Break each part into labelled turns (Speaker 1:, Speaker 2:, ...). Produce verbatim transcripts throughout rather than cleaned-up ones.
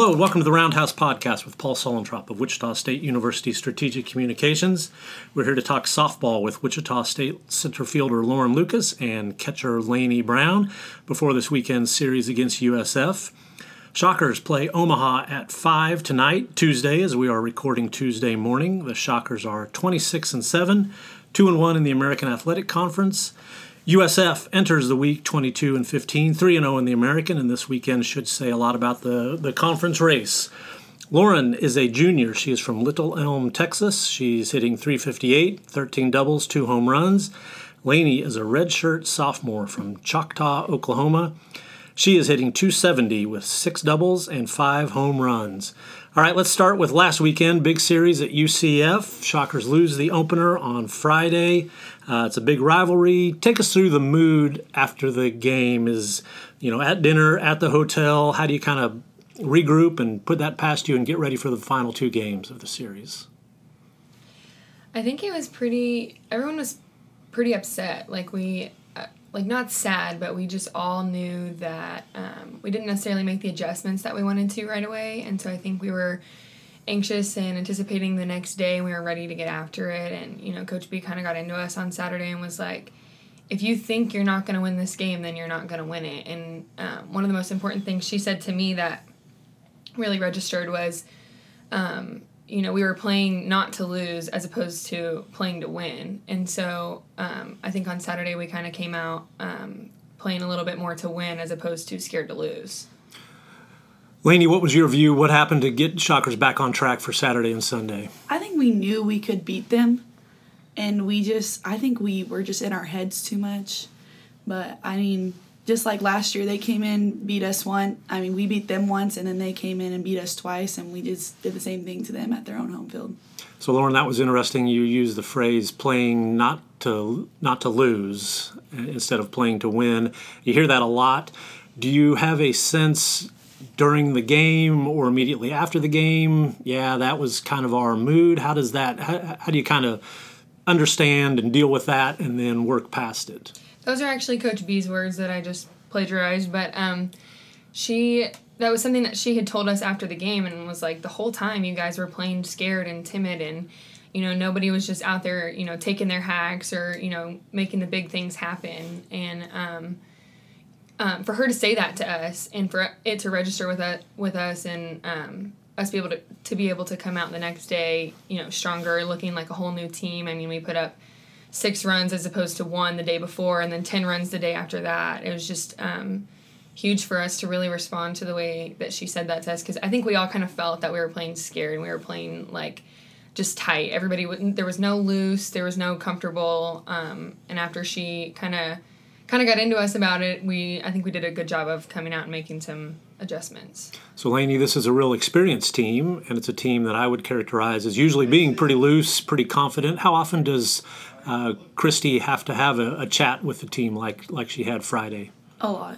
Speaker 1: Hello, and welcome to the Roundhouse Podcast with Paul Solentrop of Wichita State University Strategic Communications. We're here to talk softball with Wichita State center fielder Lauren Lucas and catcher Lainey Brown before this weekend's series against U S F. Shockers play Omaha at five tonight, Tuesday, as we are recording Tuesday morning. The Shockers are twenty-six and seven, two and one in the American Athletic Conference. U S F enters the week twenty-two and fifteen, three and oh in the American, and this weekend should say a lot about the, the conference race. Lauren is a junior. She is from Little Elm, Texas. She's hitting three fifty-eight, thirteen doubles, two home runs. Lainey is a redshirt sophomore from Choctaw, Oklahoma. She is hitting two seventy with six doubles and five home runs. All right, let's start with last weekend, big series at U C F. Shockers lose the opener on Friday. Uh, it's a big rivalry. Take us through the mood after the game. Is, you know, at dinner, at the hotel, how do you kind of regroup and put that past you and get ready for the final two games of the series?
Speaker 2: I think it was pretty, everyone was pretty upset. Like we, uh, like not sad, but we just all knew that um, we didn't necessarily make the adjustments that we wanted to right away. And so I think we were anxious and anticipating the next day, and we were ready to get after it. And, you know, Coach B kind of got into us on Saturday and was like, if you think you're not going to win this game, then you're not going to win it. And um, one of the most important things she said to me that really registered was, um, you know, we were playing not to lose as opposed to playing to win. And so um, I think on Saturday we kind of came out um, playing a little bit more to win as opposed to scared to lose.
Speaker 1: Lainey, what was your view? What happened to get Shockers back on track for Saturday and Sunday?
Speaker 3: I think we knew we could beat them, and we just, I think we were just in our heads too much. But, I mean, just like last year, they came in, beat us one. I mean, we beat them once, and then they came in and beat us twice, and we just did the same thing to them at their own home field.
Speaker 1: So, Lauren, that was interesting. You used the phrase playing not to not to lose instead of playing to win. You hear that a lot. Do you have a sense during the game or immediately after the game, yeah, that was kind of our mood? How does that, how, how do you kind of understand and deal with that and then work past it?
Speaker 2: Those are actually Coach B's words that I just plagiarized, but um, she, that was something that she had told us after the game and was like, the whole time you guys were playing scared and timid, and, you know, nobody was just out there, you know, taking their hacks or, you know, making the big things happen. And, um, Um, for her to say that to us and for it to register with us, with us and um, us be able to, to be able to come out the next day, you know, stronger, looking like a whole new team. I mean, we put up six runs as opposed to one the day before and then ten runs the day after that. It was just um, huge for us to really respond to the way that she said that to us, because I think we all kind of felt that we were playing scared and we were playing like just tight. Everybody wouldn't, there was no loose, there was no comfortable. Um, and after she kind of kind of got into us about it, we I think we did a good job of coming out and making some adjustments.
Speaker 1: So, Lainey, this is a real experienced team, and it's a team that I would characterize as usually being pretty loose, pretty confident. How often does uh, Christy have to have a, a chat with the team like like she had Friday?
Speaker 3: A lot.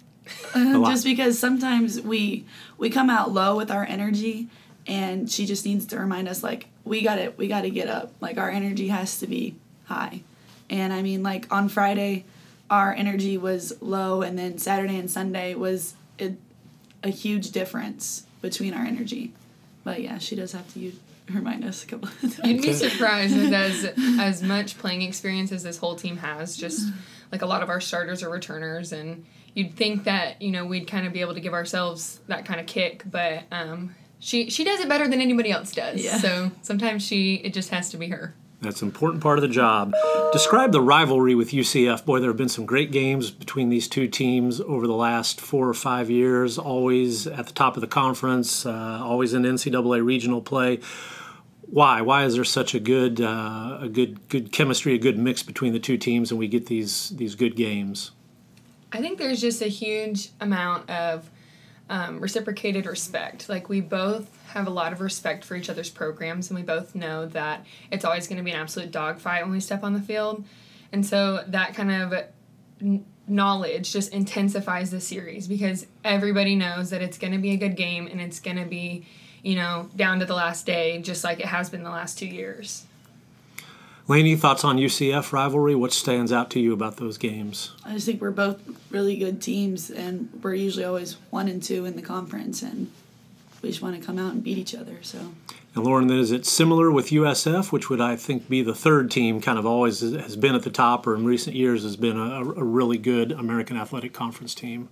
Speaker 1: a lot.
Speaker 3: Just because sometimes we we come out low with our energy, and she just needs to remind us, like, we got to we got to get up. Like, our energy has to be high. And, I mean, like, on Friday, our energy was low, and then Saturday and Sunday was a, a huge difference between our energy. But, yeah, she does have to use, remind us a couple of times.
Speaker 2: You'd be surprised with as, as much playing experience as this whole team has. Just, like, a lot of our starters are returners, and you'd think that, you know, we'd kind of be able to give ourselves that kind of kick, but um, she, she does it better than anybody else does.
Speaker 3: Yeah.
Speaker 2: So sometimes she it just has to be her.
Speaker 1: That's an important part of the job. Describe the rivalry with U C F. Boy, there have been some great games between these two teams over the last four or five years, always at the top of the conference, uh, always in N C double A regional play. Why? Why is there such a good uh, a good good chemistry, a good mix between the two teams, and we get these these good games?
Speaker 2: I think there's just a huge amount of um, reciprocated respect. Like, we both have a lot of respect for each other's programs, and we both know that it's always going to be an absolute dogfight when we step on the field. And so that kind of n- knowledge just intensifies the series, because everybody knows that it's going to be a good game and it's going to be, you know, down to the last day, just like it has been the last two years.
Speaker 1: Lainey, thoughts on U C F rivalry? What stands out to you about those games?
Speaker 3: I just think we're both really good teams, and we're usually always one and two in the conference, and we just want to come out and beat each other. So.
Speaker 1: And Lauren, then is it similar with U S F, which would I think be the third team, kind of always has been at the top, or in recent years has been a, a really good American Athletic Conference team?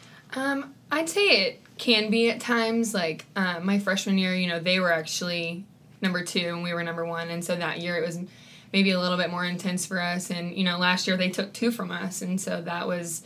Speaker 2: Um, I'd say it can be at times. Like uh, my freshman year, you know, they were actually number two and we were number one, and so that year it was maybe a little bit more intense for us. And you know, last year they took two from us, and so that was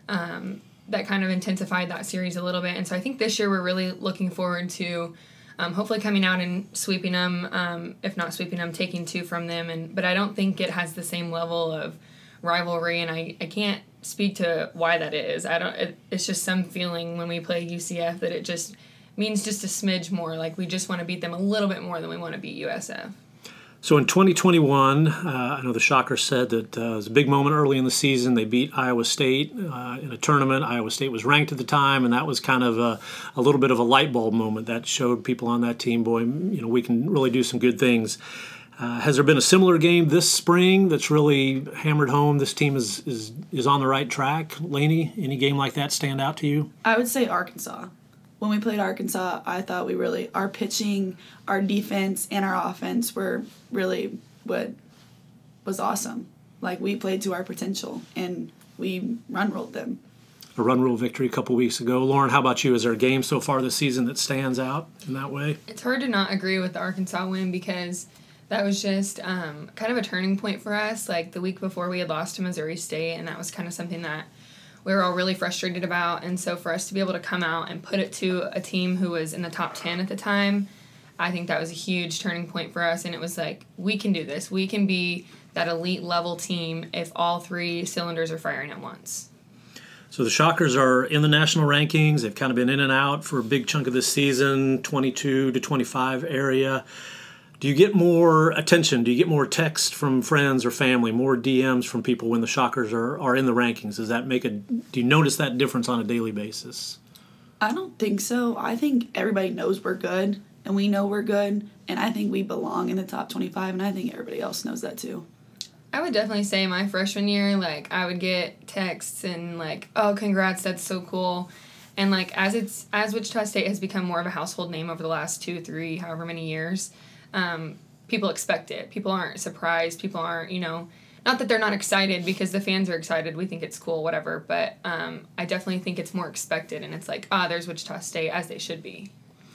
Speaker 2: um, that kind of intensified that series a little bit. And so I think this year we're really looking forward to. Um, hopefully coming out and sweeping them, um, if not sweeping them, taking two from them. And but I don't think it has the same level of rivalry, and I, I can't speak to why that is. I don't. It, it's just some feeling when we play U C F that it just means just a smidge more. Like we just want to beat them a little bit more than we want to beat U S F.
Speaker 1: So in twenty twenty-one, uh, I know the Shockers said that uh, it was a big moment early in the season. They beat Iowa State uh, in a tournament. Iowa State was ranked at the time, and that was kind of a, a little bit of a light bulb moment that showed people on that team, boy, you know, we can really do some good things. Uh, has there been a similar game this spring that's really hammered home this team is, is, is on the right track? Lainey, any game like that stand out to you?
Speaker 3: I would say Arkansas. When we played Arkansas, I thought we really, our pitching, our defense, and our offense were really what was awesome. Like, we played to our potential, and we run-rolled them.
Speaker 1: A run-rule victory a couple weeks ago. Lauren, how about you? Is there a game so far this season that stands out in that way?
Speaker 2: It's hard to not agree with the Arkansas win because that was just um, kind of a turning point for us. Like, the week before we had lost to Missouri State, and that was kind of something that we were all really frustrated about. And so for us to be able to come out and put it to a team who was in the top ten at the time, I think that was a huge turning point for us. And it was like, we can do this. We can be that elite level team if all three cylinders are firing at once.
Speaker 1: So the Shockers are in the national rankings. They've kind of been in and out for a big chunk of this season, twenty-two to twenty-five area. Do you get more attention? Do you get more text from friends or family, more D Ms from people when the Shockers are, are in the rankings? Does that make a? Do you notice that difference on a daily basis?
Speaker 3: I don't think so. I think everybody knows we're good, and we know we're good, and I think we belong in the top twenty-five, and I think everybody else knows that too.
Speaker 2: I would definitely say my freshman year, like, I would get texts and, like, oh, congrats, that's so cool. And, like, as it's as Wichita State has become more of a household name over the last two, three, however many years, Um, people expect it. People aren't surprised. People aren't, you know, not that they're not excited because the fans are excited. We think it's cool, whatever. But um, I definitely think it's more expected. And it's like, ah, there's Wichita State, as they should be.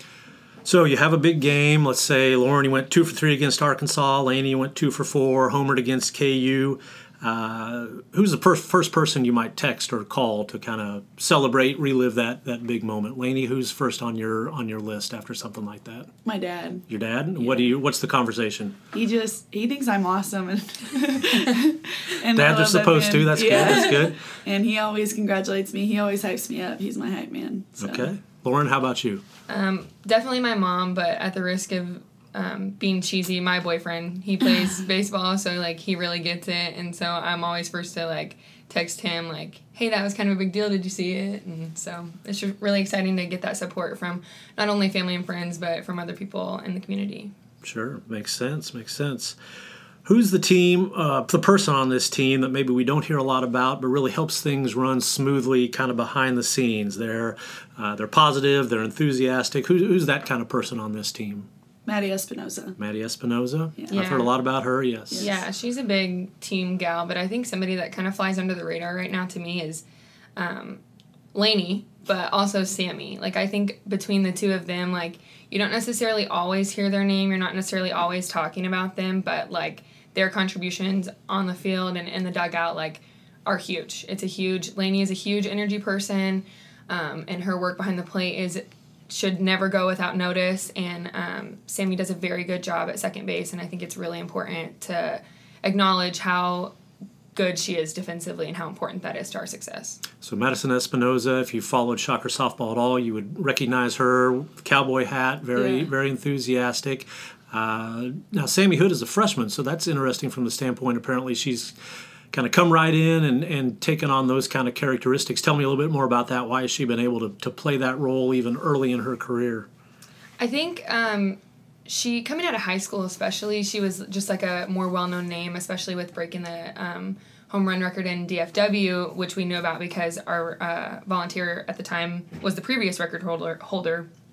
Speaker 1: So you have a big game. Let's say, Lauren, you went two for three against Arkansas. Lainey, you went two for four, homered against K U. Uh, who's the per- first person you might text or call to kind of celebrate, relive that that big moment? Lainey, who's first on your on your list after something like that?
Speaker 3: My dad.
Speaker 1: Your dad?
Speaker 3: Yeah.
Speaker 1: What do you? What's the conversation?
Speaker 3: He just he thinks I'm awesome, and, and
Speaker 1: Dads are supposed to. That's
Speaker 3: yeah.
Speaker 1: good. That's good.
Speaker 3: And he always congratulates me. He always hypes me up. He's my hype man. So.
Speaker 1: Okay, Lauren, how about you?
Speaker 2: Um, definitely my mom, but at the risk of um, being cheesy, my boyfriend, he plays baseball, so like he really gets it, and so I'm always first to like text him like, hey, that was kind of a big deal, did you see it? And so it's just really exciting to get that support from not only family and friends but from other people in the community.
Speaker 1: Sure, makes sense, makes sense. Who's the team, uh, the person on this team that maybe we don't hear a lot about but really helps things run smoothly kind of behind the scenes? They're uh, they're positive, they're enthusiastic. Who, who's that kind of person on this team?
Speaker 3: Maddie Espinoza.
Speaker 1: Maddie Espinoza?
Speaker 3: Yeah.
Speaker 1: I've
Speaker 2: Yeah.
Speaker 1: heard a lot about her, yes.
Speaker 3: Yes.
Speaker 2: Yeah, she's a big team gal, but I think somebody that kind of flies under the radar right now to me is um, Lainey, but also Sammy. Like, I think between the two of them, like, you don't necessarily always hear their name. You're not necessarily always talking about them, but, like, their contributions on the field and in the dugout, like, are huge. It's a huge, Lainey is a huge energy person, um, and her work behind the plate is should never go without notice, and um, Sammy does a very good job at second base, and I think it's really important to acknowledge how good she is defensively and how important that is to our success.
Speaker 1: So Madison Espinoza, if you followed Shocker softball at all, you would recognize her, cowboy hat, very,
Speaker 3: Yeah.
Speaker 1: very enthusiastic. Uh, now, Sammy Hood is a freshman, so that's interesting from the standpoint. Apparently, she's kind of come right in and, and taken on those kind of characteristics. Tell me a little bit more about that. Why has she been able to, to play that role even early in her career?
Speaker 2: I think um, she, coming out of high school especially, she was just like a more well-known name, especially with breaking the um, home run record in D F W, which we knew about because our uh, volunteer at the time was the previous record holder. holder.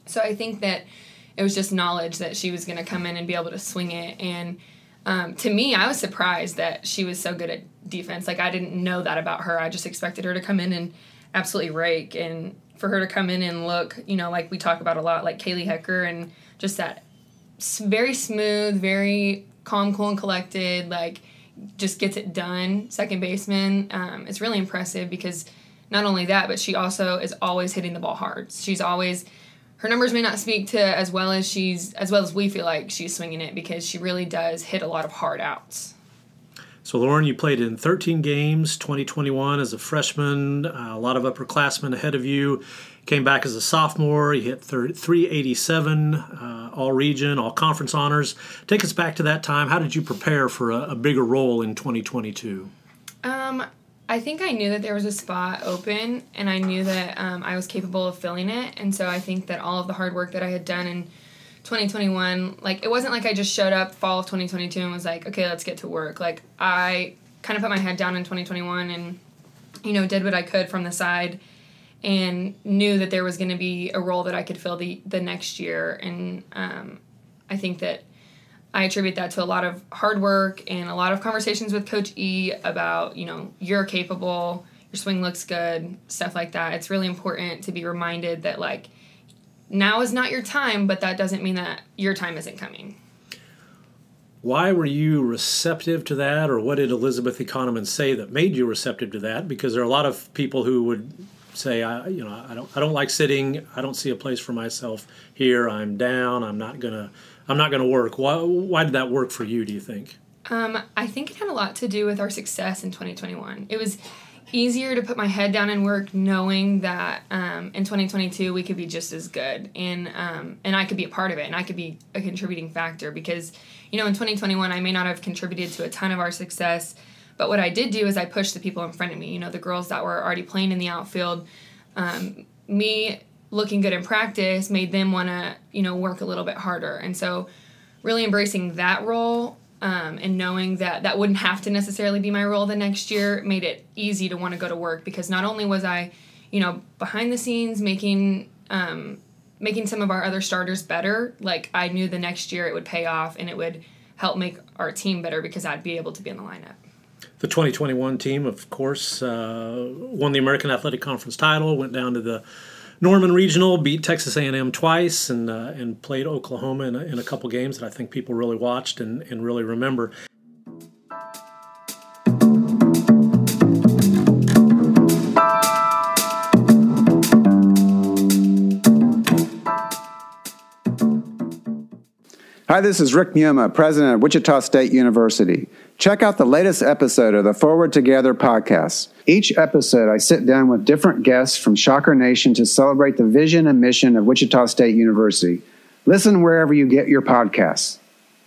Speaker 2: So I think that it was just knowledge that she was going to come in and be able to swing it. And um, to me, I was surprised that she was so good at defense. Like, I didn't know that about her. I just expected her to come in and absolutely rake. And for her to come in and look, you know, like we talk about a lot, like Kaylee Hecker, and just that very smooth, very calm, cool, and collected, like, just gets it done, second baseman. Um, it's really impressive because not only that, but she also is always hitting the ball hard. She's always... Her numbers may not speak to as well as she's as well as we feel like she's swinging it, because she really does hit a lot of hard outs.
Speaker 1: So, Lauren, you played in thirteen games, twenty twenty-one as a freshman, uh, a lot of upperclassmen ahead of you. Came back as a sophomore. You hit three eighty-seven, uh, all region, all conference honors. Take us back to that time. How did you prepare for a, a bigger role in twenty twenty-two?
Speaker 2: Um, I think I knew that there was a spot open, and I knew that um, I was capable of filling it. And so I think that all of the hard work that I had done in twenty twenty-one, like, it wasn't like I just showed up fall of twenty twenty-two and was like, okay, let's get to work. Like, I kind of put my head down in twenty twenty-one and, you know, did what I could from the side and knew that there was going to be a role that I could fill the, the next year. And um, I think that I attribute that to a lot of hard work and a lot of conversations with Coach E about, you know, you're capable, your swing looks good, stuff like that. It's really important to be reminded that, like, now is not your time, but that doesn't mean that your time isn't coming.
Speaker 1: Why were you receptive to that, or what did Elizabeth Economan say that made you receptive to that? Because there are a lot of people who would say, I, you know, I don't, I don't like sitting. I don't see a place for myself here. I'm down. I'm not gonna, I'm not gonna work. Why, why did that work for you, do you think?
Speaker 2: Um, I think it had a lot to do with our success in twenty twenty-one. It was easier to put my head down and work, knowing that um, in twenty twenty-two we could be just as good, and um, and I could be a part of it, and I could be a contributing factor. Because, you know, in twenty twenty-one I may not have contributed to a ton of our success, but what I did do is I pushed the people in front of me. You know, the girls that were already playing in the outfield. Um, me looking good in practice made them want to, you know, work a little bit harder, and so really embracing that role. Um, and knowing that that wouldn't have to necessarily be my role the next year made it easy to want to go to work, because not only was I, you know, behind the scenes making um, making some of our other starters better, like, I knew the next year it would pay off and it would help make our team better because I'd be able to be in the lineup.
Speaker 1: The twenty twenty-one team, of course, uh, won the American Athletic Conference title, went down to the Norman Regional, beat Texas A and M twice, and uh, and played Oklahoma in a, in a couple games that I think people really watched and, and really remember.
Speaker 4: Hi, this is Rick Muma, president of Wichita State University. Check out the latest episode of the Forward Together podcast. Each episode, I sit down with different guests from Shocker Nation to celebrate the vision and mission of Wichita State University. Listen wherever you get your podcasts.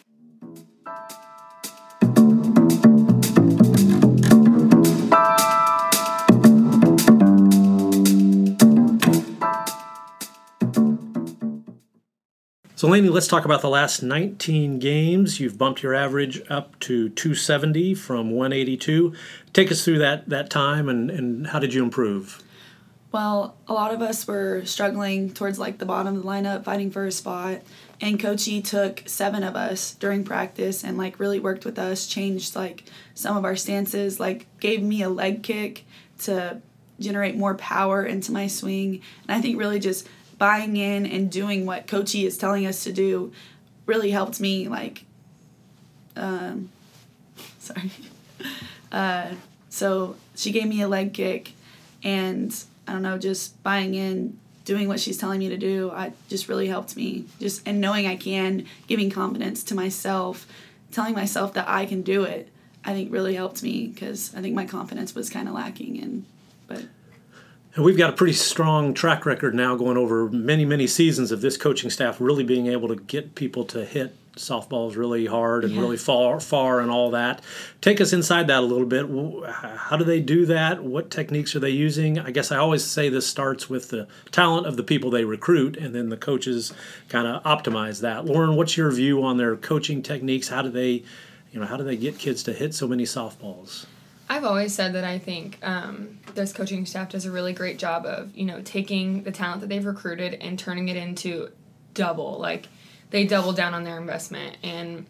Speaker 1: So, Lainey, let's talk about the last nineteen games. You've bumped your average up to two seventy from one eighty-two. Take us through that, that time, and, and how did you improve?
Speaker 3: Well, a lot of us were struggling towards, like, the bottom of the lineup, fighting for a spot. And Coach E took seven of us during practice and, like, really worked with us, changed, like, some of our stances, like, gave me a leg kick to generate more power into my swing. And I think really just buying in and doing what Coach E is telling us to do really helped me, like, um, sorry. Uh, so she gave me a leg kick, and I don't know, just buying in, doing what she's telling me to do, I just really helped me. Just, and knowing I can, giving confidence to myself, telling myself that I can do it, I think really helped me, because I think my confidence was kind of lacking. And but.
Speaker 1: And we've got a pretty strong track record now going over many, many seasons of this coaching staff really being able to get people to hit softballs really hard and yeah. really far, far and all that. Take us inside that a little bit. How do they do that? What techniques are they using? I guess I always say this starts with the talent of the people they recruit, and then the coaches kind of optimize that. Lauren, what's your view on their coaching techniques? How do they, you know, how do they get kids to hit so many softballs?
Speaker 2: I've always said that I think um, this coaching staff does a really great job of, you know, taking the talent that they've recruited and turning it into double. Like, they double down on their investment. And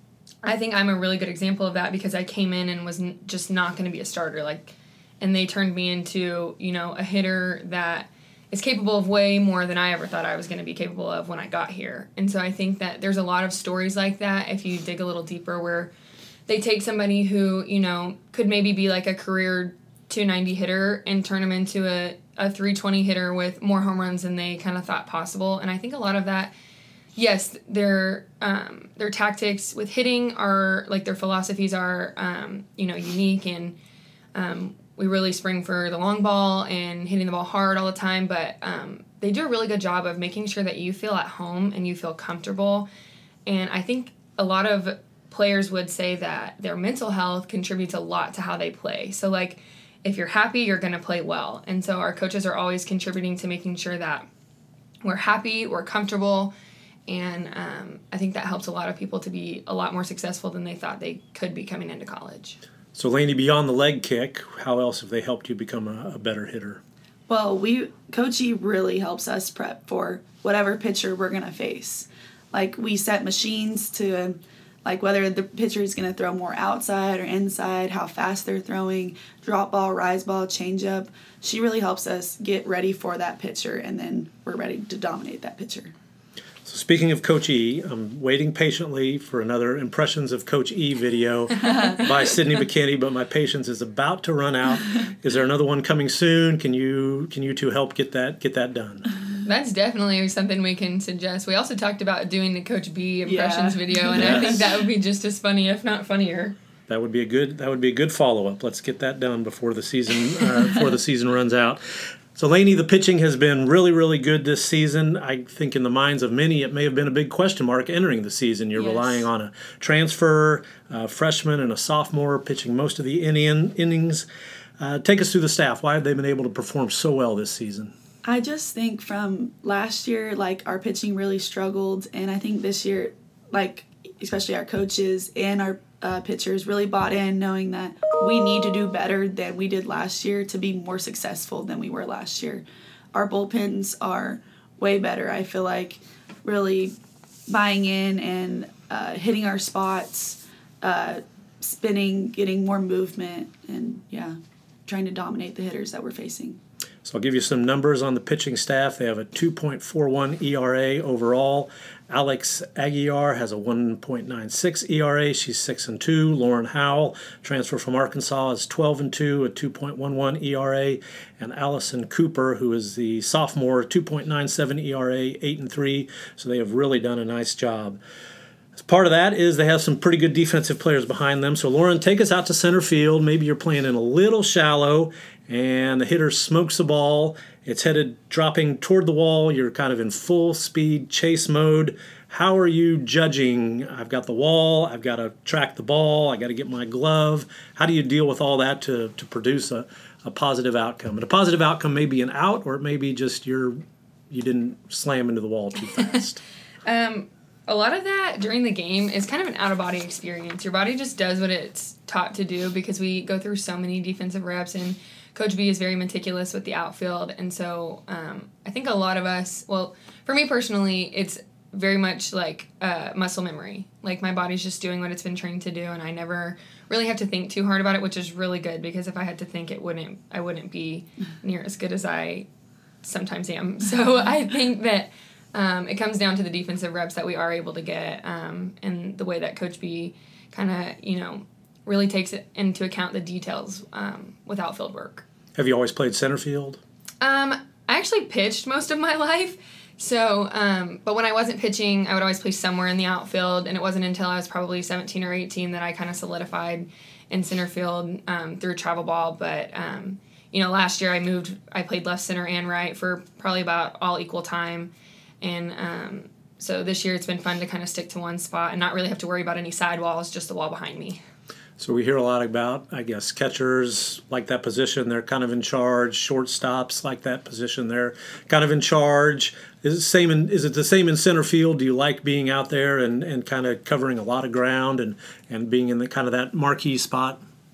Speaker 2: I think I'm a really good example of that because I came in and was n- just not going to be a starter. Like, and they turned me into, you know, a hitter that is capable of way more than I ever thought I was going to be capable of when I got here. And so I think that there's a lot of stories like that if you dig a little deeper where they take somebody who, you know, could maybe be like a career two ninety hitter and turn them into a, a three twenty hitter with more home runs than they kind of thought possible. And I think a lot of that, yes, their um, their tactics with hitting are, like their philosophies are, um, you know, unique and um, we really spring for the long ball and hitting the ball hard all the time, but um, they do a really good job of making sure that you feel at home and you feel comfortable. And I think a lot of players would say that their mental health contributes a lot to how they play. So, like, if you're happy, you're going to play well. And so our coaches are always contributing to making sure that we're happy, we're comfortable, and um, I think that helps a lot of people to be a lot more successful than they thought they could be coming into college.
Speaker 1: So, Lainey, beyond the leg kick, how else have they helped you become a, a better hitter?
Speaker 3: Well, we Coach E really helps us prep for whatever pitcher we're going to face. Like, we set machines to, like, whether the pitcher is going to throw more outside or inside, how fast they're throwing, drop ball, rise ball, change up. She really helps us get ready for that pitcher, and then we're ready to dominate that pitcher.
Speaker 1: So speaking of Coach E, I'm waiting patiently for another Impressions of Coach E video by Sydney McKinney, but my patience is about to run out. Is there another one coming soon? Can you can you two help get that get that done?
Speaker 2: That's definitely something we can suggest. We also talked about doing the Coach B Impressions yeah. video, and yes. I think that would be just as funny, if not funnier.
Speaker 1: That would be a good that would be a good follow up. Let's get that done before the season uh, before the season runs out. So, Lainey, the pitching has been really, really good this season. I think in the minds of many, it may have been a big question mark entering the season. You're yes. relying on a transfer, a freshman, and a sophomore pitching most of the inning, innings. Uh, take us through the staff. Why have they been able to perform so well this season?
Speaker 3: I just think from last year, like, our pitching really struggled. And I think this year, like, especially our coaches and our uh, pitchers really bought in, knowing that we need to do better than we did last year to be more successful than we were last year. Our bullpens are way better. I feel like really buying in and uh, hitting our spots, uh, spinning, getting more movement, and, yeah, trying to dominate the hitters that we're facing.
Speaker 1: So I'll give you some numbers on the pitching staff. They have a two point four one E R A overall. Alex Aguiar has a one point nine six E R A. She's six and two. Lauren Howell, transfer from Arkansas, is twelve and two, a two point one one E R A. And Allison Cooper, who is the sophomore, two point nine seven E R A, eight and three. So they have really done a nice job. Part of that is they have some pretty good defensive players behind them. So, Lauren, take us out to center field. Maybe you're playing in a little shallow, and the hitter smokes the ball. It's headed dropping toward the wall. You're kind of in full speed chase mode. How are you judging? I've got the wall. I've got to track the ball. I got to get my glove. How do you deal with all that to, to produce a, a positive outcome? And a positive outcome may be an out, or it may be just you're, you didn't slam into the wall too fast.
Speaker 2: um. A lot of that during the game is kind of an out-of-body experience. Your body just does what it's taught to do because we go through so many defensive reps, and Coach B is very meticulous with the outfield. And so um, I think a lot of us, well, for me personally, it's very much like uh, muscle memory. Like, my body's just doing what it's been trained to do, and I never really have to think too hard about it, which is really good because if I had to think, it wouldn't, I wouldn't be near as good as I sometimes am. So I think that Um, it comes down to the defensive reps that we are able to get um, and the way that Coach B kind of, you know, really takes it into account the details um, with outfield work.
Speaker 1: Have you always played center field?
Speaker 2: Um, I actually pitched most of my life. So, um, but when I wasn't pitching, I would always play somewhere in the outfield, and it wasn't until I was probably seventeen or eighteen that I kind of solidified in center field um, through travel ball. But, um, you know, last year I moved, I played left center and right for probably about all equal time. And um, so this year it's been fun to kind of stick to one spot and not really have to worry about any side walls, just the wall behind me.
Speaker 1: So we hear a lot about, I guess, catchers like that position. They're kind of in charge. Shortstops like that position. They're kind of in charge. Is it, same in, is it the same in center field? Do you like being out there and, and kind of covering a lot of ground and, and being in the kind of that marquee spot?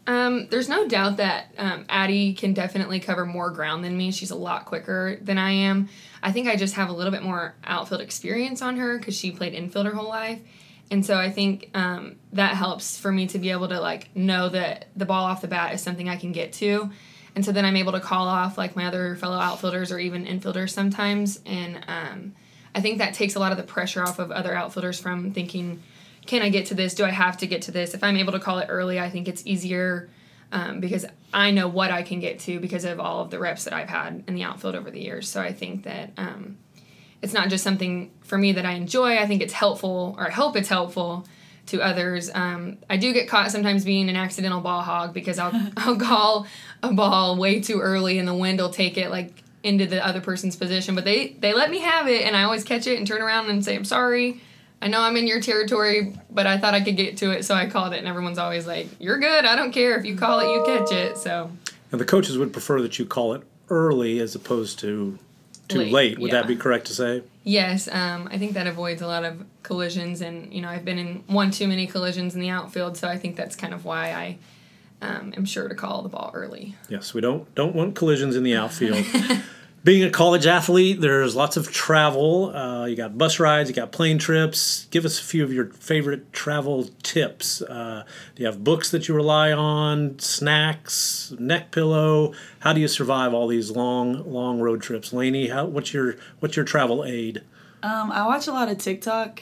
Speaker 2: Um, there's no doubt that um, Addie can definitely cover more ground than me. She's a lot quicker than I am. I think I just have a little bit more outfield experience on her because she played infield her whole life. And so I think um, that helps for me to be able to, like, know that the ball off the bat is something I can get to. And so then I'm able to call off, like, my other fellow outfielders or even infielders sometimes. And um, I think that takes a lot of the pressure off of other outfielders from thinking, can I get to this? Do I have to get to this? If I'm able to call it early, I think it's easier um, because I know what I can get to because of all of the reps that I've had in the outfield over the years. So I think that um, it's not just something for me that I enjoy. I think it's helpful, or I hope it's helpful to others. Um, I do get caught sometimes being an accidental ball hog because I'll I'll call a ball way too early and the wind will take it like into the other person's position. But they, they let me have it, and I always catch it and turn around and say, I'm sorry. I know I'm in your territory, but I thought I could get to it, so I called it, and everyone's always like, you're good, I don't care. If you call it, you catch it. So.
Speaker 1: And the coaches would prefer that you call it early as opposed to too late. late. Would
Speaker 2: yeah.
Speaker 1: that be correct to say?
Speaker 2: Yes. Um, I think that avoids a lot of collisions, and, you know, I've been in one too many collisions in the outfield, so I think that's kind of why I um, am sure to call the ball early.
Speaker 1: Yes, we don't don't want collisions in the outfield. Being a college athlete, there's lots of travel. Uh, you got bus rides, you got plane trips. Give us a few of your favorite travel tips. Uh, do you have books that you rely on, snacks, neck pillow? How do you survive all these long, long road trips? Lainey, how, what's your what's your travel aid?
Speaker 3: Um, I watch a lot of TikTok.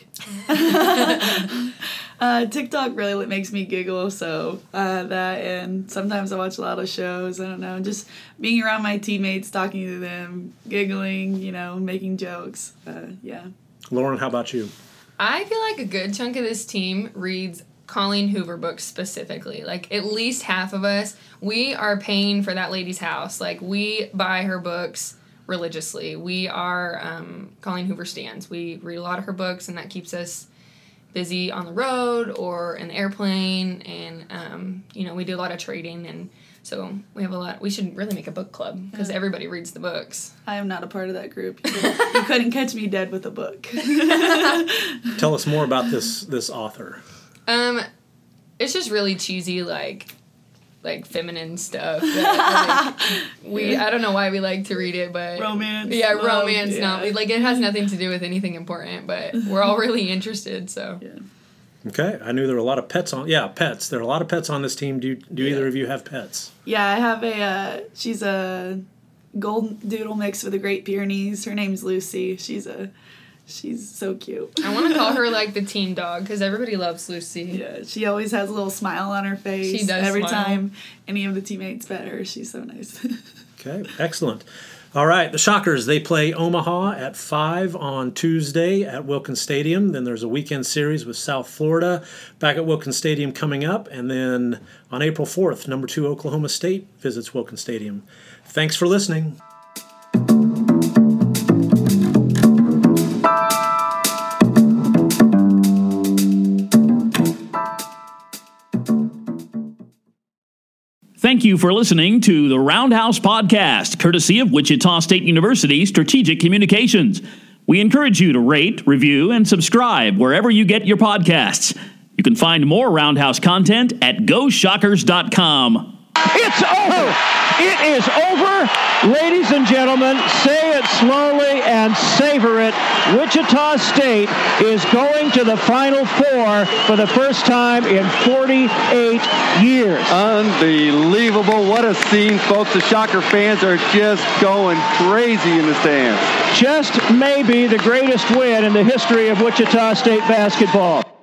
Speaker 3: uh, TikTok really makes me giggle, so uh, that, and sometimes I watch a lot of shows. I don't know, just being around my teammates, talking to them, giggling, you know, making jokes. Uh, yeah.
Speaker 1: Lauren, how about you?
Speaker 2: I feel like a good chunk of this team reads Colleen Hoover books specifically. Like, at least half of us, we are paying for that lady's house. Like, we buy her books religiously. We are um, Colleen Hoover stands. We read a lot of her books, and that keeps us busy on the road or in the airplane. And, um, you know, we do a lot of trading, and so we have a lot. We should really make a book club because yeah. everybody reads the books.
Speaker 3: I am not a part of that group. You couldn't, you couldn't catch me dead with a book.
Speaker 1: Tell us more about this this author.
Speaker 2: Um, it's just really cheesy, like, like feminine stuff. That, like, we I don't know why we like to read it, but
Speaker 3: romance.
Speaker 2: Yeah,
Speaker 3: love,
Speaker 2: romance.
Speaker 3: yeah.
Speaker 2: Not like it has nothing to do with anything important, but we're all really interested. So.
Speaker 3: Yeah.
Speaker 1: Okay, I knew there were a lot of pets on. Yeah, pets. There are a lot of pets on this team. Do do yeah. either of you have pets?
Speaker 3: Yeah, I have a. Uh, she's a golden doodle mix with a Great Pyrenees. Her name's Lucy. She's a. She's so cute.
Speaker 2: I want to call her like the team dog because everybody loves Lucy.
Speaker 3: Yeah, she always has a little smile on her face.
Speaker 2: She does
Speaker 3: every
Speaker 2: smile.
Speaker 3: time any of the teammates pet her. She's so nice.
Speaker 1: Okay, excellent. All right, the Shockers, they play Omaha at five on Tuesday at Wilkins Stadium. Then there's a weekend series with South Florida back at Wilkins Stadium coming up. And then on April fourth, number two Oklahoma State visits Wilkins Stadium. Thanks for listening.
Speaker 5: Thank you for listening to the Roundhouse Podcast, courtesy of Wichita State University Strategic Communications. We encourage you to rate, review, and subscribe wherever you get your podcasts. You can find more Roundhouse content at go shockers dot com.
Speaker 6: It's over. It is over. Ladies and gentlemen, say it slowly and savor it. Wichita State is going to the Final Four for the first time in forty-eight years.
Speaker 7: Unbelievable. What a scene, folks. The Shocker fans are just going crazy in the stands.
Speaker 6: Just maybe the greatest win in the history of Wichita State basketball.